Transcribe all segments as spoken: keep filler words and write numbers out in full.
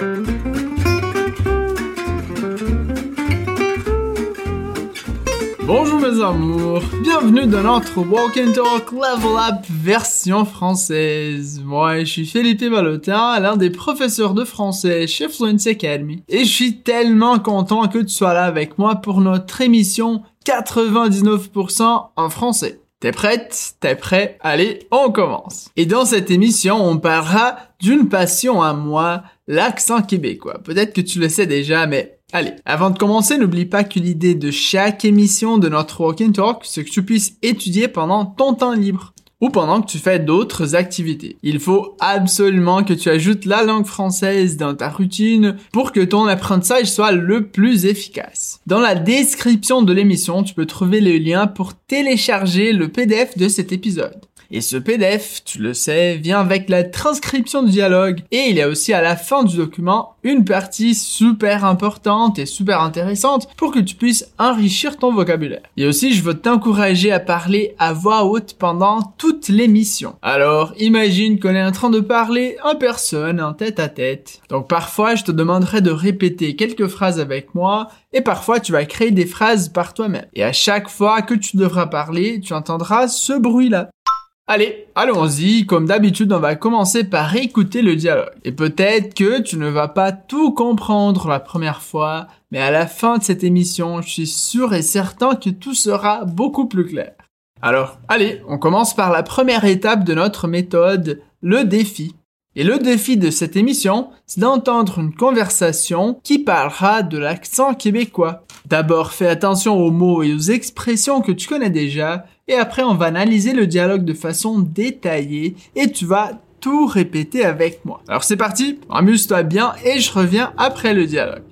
Bonjour mes amours, bienvenue dans notre Walk and Talk Level Up version française. Moi, je suis Philippe Valotin, l'un des professeurs de français chez Fluency Academy. Et je suis tellement content que tu sois là avec moi pour notre émission quatre-vingt-dix-neuf pour cent en français. T'es prête? T'es prêt? Allez, on commence. Et dans cette émission, on parlera d'une passion à moi, l'accent québécois. Peut-être que tu le sais déjà, mais allez, avant de commencer, n'oublie pas que l'idée de chaque émission de notre Walk and Talk, c'est que tu puisses étudier pendant ton temps libre ou pendant que tu fais d'autres activités. Il faut absolument que tu ajoutes la langue française dans ta routine pour que ton apprentissage soit le plus efficace. Dans la description de l'émission, tu peux trouver le lien pour télécharger le P D F de cet épisode. Et ce P D F, tu le sais, vient avec la transcription du dialogue et il y a aussi à la fin du document une partie super importante et super intéressante pour que tu puisses enrichir ton vocabulaire. Et aussi, je veux t'encourager à parler à voix haute pendant toute l'émission. Alors, imagine qu'on est en train de parler en personne, en tête à tête. Donc parfois, je te demanderai de répéter quelques phrases avec moi et parfois, tu vas créer des phrases par toi-même. Et à chaque fois que tu devras parler, tu entendras ce bruit-là. Allez, allons-y, comme d'habitude, on va commencer par écouter le dialogue. Et peut-être que tu ne vas pas tout comprendre la première fois, mais à la fin de cette émission, je suis sûr et certain que tout sera beaucoup plus clair. Alors, allez, on commence par la première étape de notre méthode, le défi. Et le défi de cette émission, c'est d'entendre une conversation qui parlera de l'accent québécois. D'abord, fais attention aux mots et aux expressions que tu connais déjà, et après on va analyser le dialogue de façon détaillée, et tu vas tout répéter avec moi. Alors c'est parti, amuse-toi bien, et je reviens après le dialogue.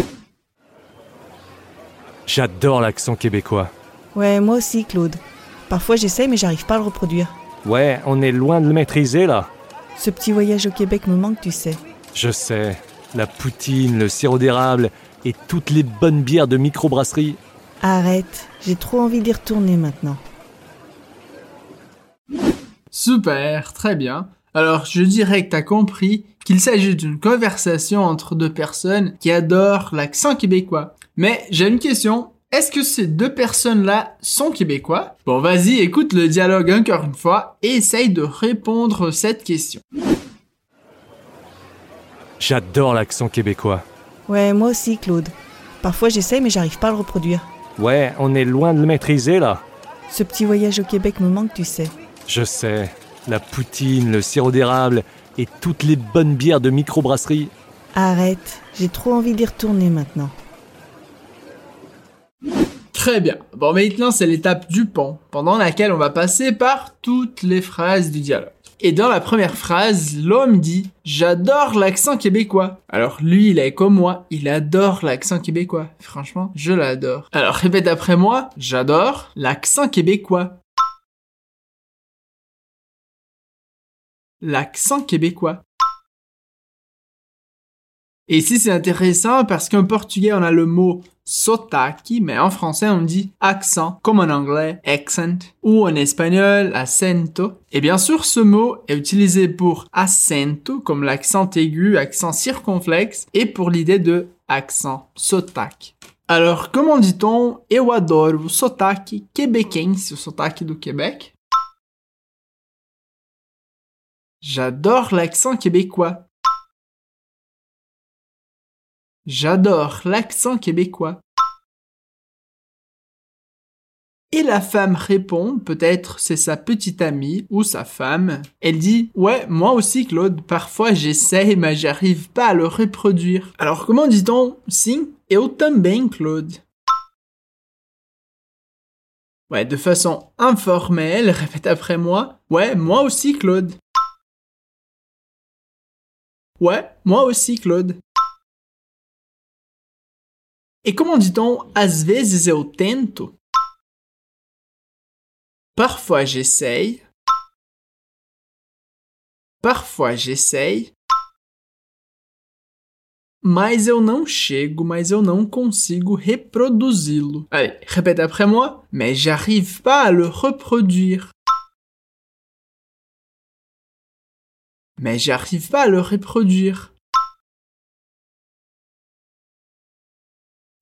J'adore l'accent québécois. Ouais, moi aussi, Claude. Parfois j'essaye, mais j'arrive pas à le reproduire. Ouais, on est loin de le maîtriser, là. Ce petit voyage au Québec me manque, tu sais. Je sais. La poutine, le sirop d'érable et toutes les bonnes bières de microbrasserie. Arrête, j'ai trop envie d'y retourner maintenant. Super, très bien. Alors, je dirais que t'as compris qu'il s'agit d'une conversation entre deux personnes qui adorent l'accent québécois. Mais j'ai une question. Est-ce que ces deux personnes-là sont québécois? Bon, vas-y, écoute le dialogue encore une fois et essaye de répondre à cette question. J'adore l'accent québécois. Ouais, moi aussi, Claude. Parfois j'essaye, mais j'arrive pas à le reproduire. Ouais, on est loin de le maîtriser, là. Ce petit voyage au Québec me manque, tu sais. Je sais. La poutine, le sirop d'érable et toutes les bonnes bières de microbrasserie. Arrête, j'ai trop envie d'y retourner maintenant. Très bien. Bon, maintenant, c'est l'étape du pont, pendant laquelle on va passer par toutes les phrases du dialogue. Et dans la première phrase, l'homme dit « J'adore l'accent québécois ». Alors lui, il est comme moi, il adore l'accent québécois. Franchement, je l'adore. Alors répète après moi « J'adore l'accent québécois ». L'accent québécois. Et ici, c'est intéressant parce qu'en portugais, on a le mot sotaque, mais en français, on dit accent, comme en anglais, accent, ou en espagnol, acento. Et bien sûr, ce mot est utilisé pour acento, comme l'accent aigu, accent circonflexe, et pour l'idée de accent, sotaque. Alors, comment dit-on « Eu adoro o sotaque quebequense », o sotaque do Québec? J'adore l'accent québécois. J'adore l'accent québécois. Et la femme répond, peut-être c'est sa petite amie ou sa femme. Elle dit « Ouais, moi aussi Claude, parfois j'essaie mais j'arrive pas à le reproduire. » Alors comment dit-on « Sim, eu também Claude ». Ouais, de façon informelle, répète après moi « Ouais, moi aussi Claude ». Ouais, moi aussi Claude. Et comment dit-on « Às vezes eu tento » ? Parfois j'essaye. Parfois j'essaye. Mas eu não chego, mas eu não consigo reproduzi-lo. Allez, répète après moi. Mais j'arrive pas à le reproduire. Mais j'arrive pas à le reproduire.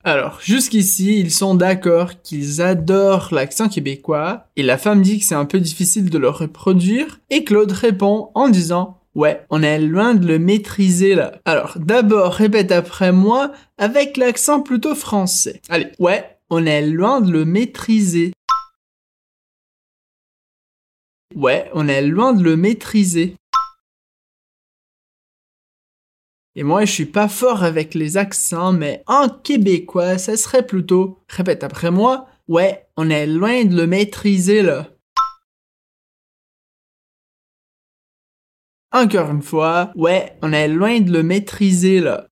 Alors, jusqu'ici, ils sont d'accord qu'ils adorent l'accent québécois, et la femme dit que c'est un peu difficile de le reproduire, et Claude répond en disant « Ouais, on est loin de le maîtriser là. » Alors, d'abord, répète après moi avec l'accent plutôt français. Allez, ouais, on est loin de le maîtriser. Ouais, on est loin de le maîtriser. Et moi, je suis pas fort avec les accents, mais en québécois, ça serait plutôt, répète après moi, ouais, on est loin de le maîtriser là. Encore une fois, ouais, on est loin de le maîtriser là.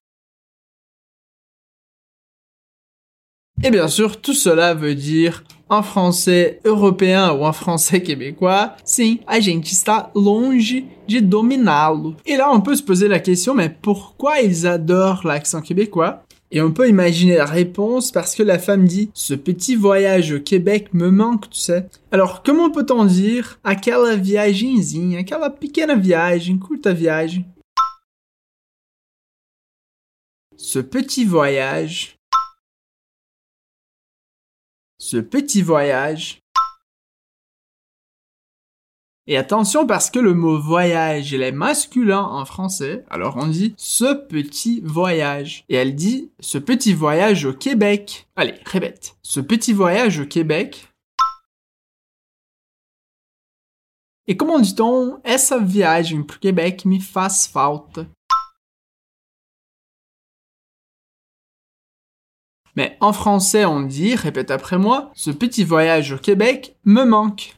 Et bien sûr, tout cela veut dire, en français européen ou en français québécois, sim, a gente está longe de dominá-lo. Et là, on peut se poser la question, mais pourquoi ils adorent l'accent québécois? Et on peut imaginer la réponse parce que la femme dit « Ce petit voyage au Québec me manque, tu sais. » Alors, comment peut-on dire « aquela viagenzinha, aquela pequena viagem, curta viagem ?» Ce petit voyage... Ce petit voyage. Et attention parce que le mot voyage, il est masculin en français. Alors on dit ce petit voyage. Et elle dit ce petit voyage au Québec. Allez, répète. Ce petit voyage au Québec. Et comment dit-on essa viagem pro Québec me faz falta? Mais en français, on dit, répète après moi, ce petit voyage au Québec me manque.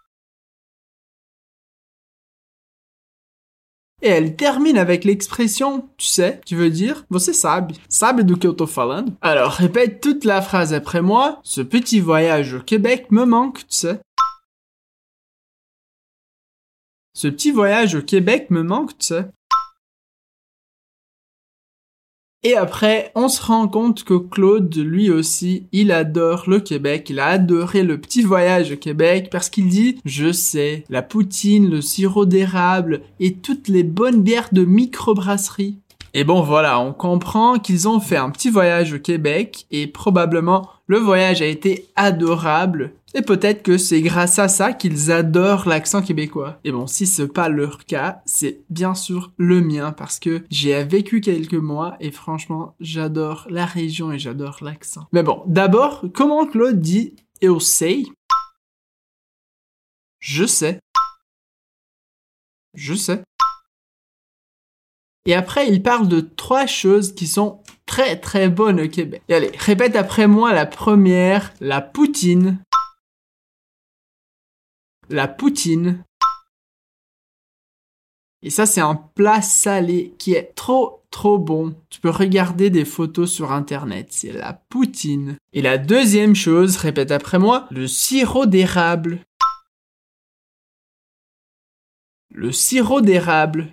Et elle termine avec l'expression, tu sais, qui veut dire, você sabe. Sabe do que eu tô falando? Alors, répète toute la phrase après moi, ce petit voyage au Québec me manque, tu sais. Ce petit voyage au Québec me manque, tu sais. Et après, on se rend compte que Claude, lui aussi, il adore le Québec. Il a adoré le petit voyage au Québec parce qu'il dit « Je sais, la poutine, le sirop d'érable et toutes les bonnes bières de microbrasserie. » Et bon voilà, on comprend qu'ils ont fait un petit voyage au Québec et probablement le voyage a été adorable. Et peut-être que c'est grâce à ça qu'ils adorent l'accent québécois. Et bon, si c'est pas leur cas, c'est bien sûr le mien parce que j'y ai vécu quelques mois et franchement, j'adore la région et j'adore l'accent. Mais bon, d'abord, comment Claude dit « eu sei » ? Je sais. Je sais. Et après, il parle de trois choses qui sont très très bonnes au Québec. Et allez, répète après moi la première, la poutine. La poutine. Et ça, c'est un plat salé qui est trop, trop bon. Tu peux regarder des photos sur Internet. C'est la poutine. Et la deuxième chose, répète après moi, le sirop d'érable. Le sirop d'érable.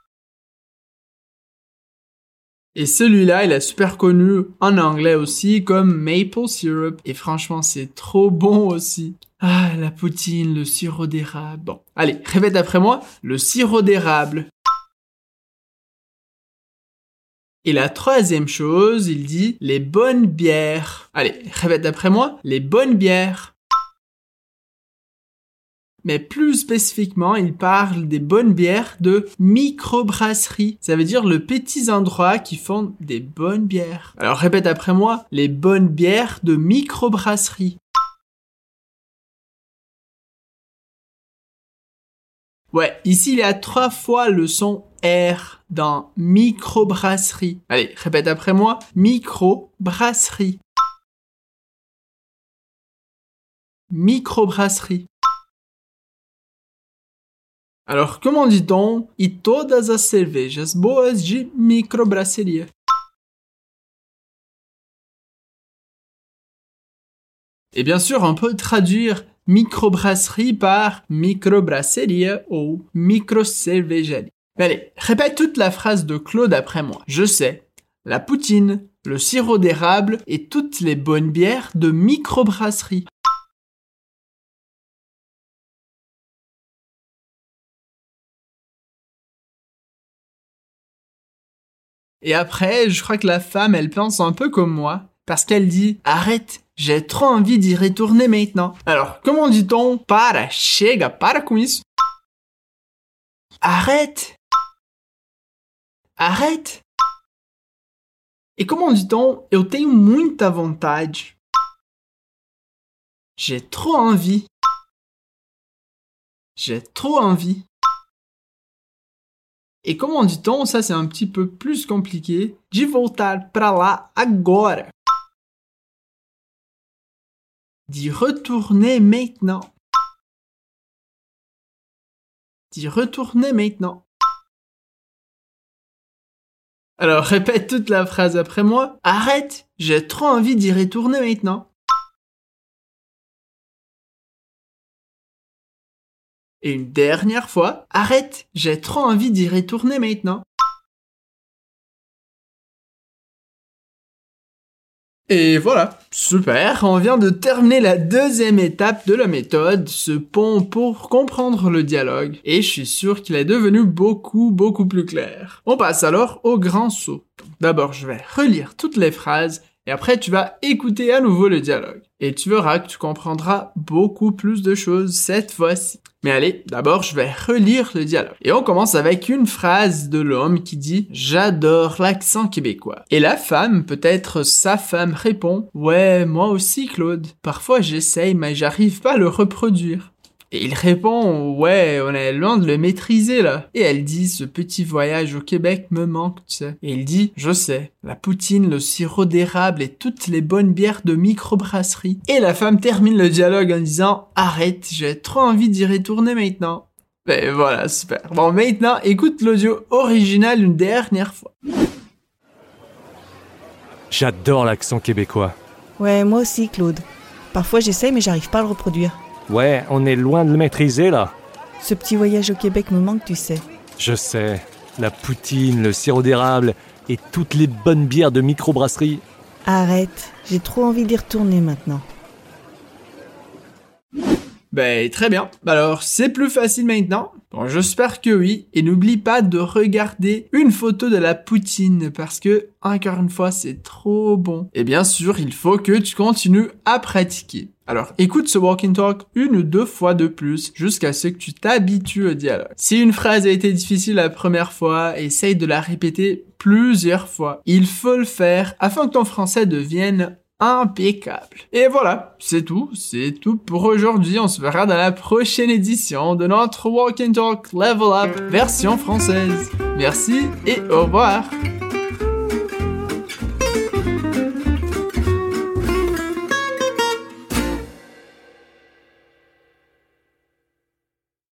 Et celui-là, il est super connu en anglais aussi comme maple syrup. Et franchement, c'est trop bon aussi. Ah, la poutine, le sirop d'érable. Bon, allez, répète après moi. Le sirop d'érable. Et la troisième chose, il dit les bonnes bières. Allez, répète après moi. Les bonnes bières. Mais plus spécifiquement, il parle des bonnes bières de microbrasserie. Ça veut dire le petits endroits qui font des bonnes bières. Alors répète après moi, les bonnes bières de microbrasserie. Ouais, ici il y a trois fois le son R dans microbrasserie. Allez, répète après moi, microbrasserie. Microbrasserie. Alors, comment dit-on e todas as cervejas boas de microbrasseria? Et bien sûr, on peut traduire microbrasserie par microbrasseria ou microcervejaria. Allez, répète toute la phrase de Claude après moi. Je sais, la poutine, le sirop d'érable et toutes les bonnes bières de microbrasserie. Et après, je crois que la femme, elle pense un peu comme moi. parce qu'elle dit « Arrête, j'ai trop envie d'y retourner maintenant ». Alors, comment dit-on « Para, chega, para com isso ». Arrête. Arrête. Et comment dit-on « Eu tenho muita vontade ». J'ai trop envie. J'ai trop envie. Et comment dit-on, ça c'est un petit peu plus compliqué, de voltar pra lá agora. D'y retourner maintenant. D'y retourner maintenant. Alors répète toute la phrase après moi. Arrête, j'ai trop envie d'y retourner maintenant. Et une dernière fois, arrête, j'ai trop envie d'y retourner maintenant. Et voilà, super, on vient de terminer la deuxième étape de la méthode, ce pont pour comprendre le dialogue, et je suis sûr qu'il est devenu beaucoup, beaucoup plus clair. On passe alors au grand saut. D'abord, je vais relire toutes les phrases, et après tu vas écouter à nouveau le dialogue. Et tu verras que tu comprendras beaucoup plus de choses cette fois-ci. Mais allez, d'abord je vais relire le dialogue. Et on commence avec une phrase de l'homme qui dit « J'adore l'accent québécois ». Et la femme, peut-être sa femme, répond « Ouais, moi aussi Claude. Parfois j'essaye mais j'arrive pas à le reproduire ». Et il répond « Ouais, on est loin de le maîtriser là ». Et elle dit « Ce petit voyage au Québec me manque, tu sais ». Et il dit « Je sais, la poutine, le sirop d'érable et toutes les bonnes bières de microbrasserie ». Et la femme termine le dialogue en disant « Arrête, j'ai trop envie d'y retourner maintenant ». Ben voilà, super. Bon, maintenant, écoute l'audio original une dernière fois. J'adore l'accent québécois. Ouais, moi aussi, Claude. Parfois j'essaye mais j'arrive pas à le reproduire. Ouais, on est loin de le maîtriser là. Ce petit voyage au Québec me manque, tu sais. Je sais, la poutine, le sirop d'érable et toutes les bonnes bières de microbrasserie. Arrête, j'ai trop envie d'y retourner maintenant. Ben, très bien. Alors, c'est plus facile maintenant? Bon, j'espère que oui. Et n'oublie pas de regarder une photo de la poutine parce que, encore une fois, c'est trop bon. Et bien sûr, il faut que tu continues à pratiquer. Alors, écoute ce walk and talk une ou deux fois de plus jusqu'à ce que tu t'habitues au dialogue. Si une phrase a été difficile la première fois, essaye de la répéter plusieurs fois. Il faut le faire afin que ton français devienne impeccable. Et voilà, c'est tout, c'est tout pour aujourd'hui. On se verra dans la prochaine édition de notre Walk and Talk Level Up version française. Merci et au revoir.